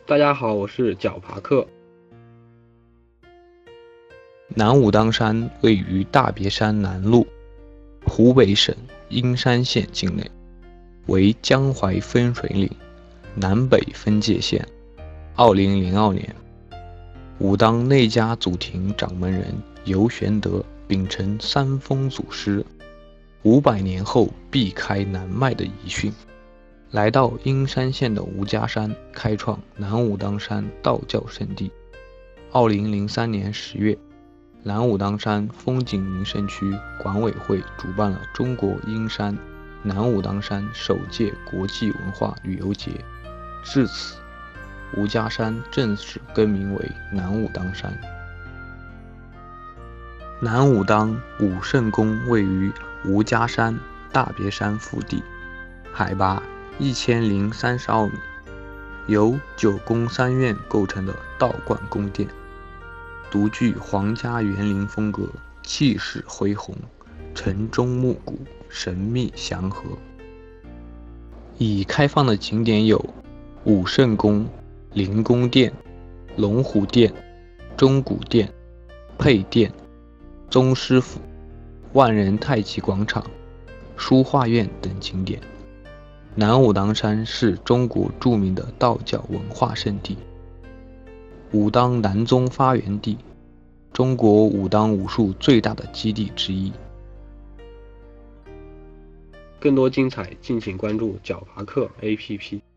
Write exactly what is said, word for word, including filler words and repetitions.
大家好，我是绞爬客。 南武当山位于大别山南麓，湖北省英山县境内，为江淮分水岭南北分界线。二零零二年，武当内家祖庭掌门人尤玄德秉承三封祖师五百年后必开南脉的遗训，来到英山县的吴家山，开创南武当山道教圣地。二零零三年十月，南武当山风景名胜区管委会主办了中国英山南武当山首届国际文化旅游节，至此吴家山正式更名为南武当山。南武当武圣宫位于吴家山大别山腹地，海拔一千零三十二米，由九宫三院构成的道观宫殿，独具皇家园林风格，气势恢宏，城中木谷，神秘祥和。已开放的景点有武圣宫、灵宫殿、龙虎殿、钟鼓殿、配殿、宗师府、万人太极广场、书画院等景点。南武当山是中国著名的道教文化圣地，武当南宗发源地，中国武当武术最大的基地之一。 更多精彩，敬请关注绞爬客 A P P。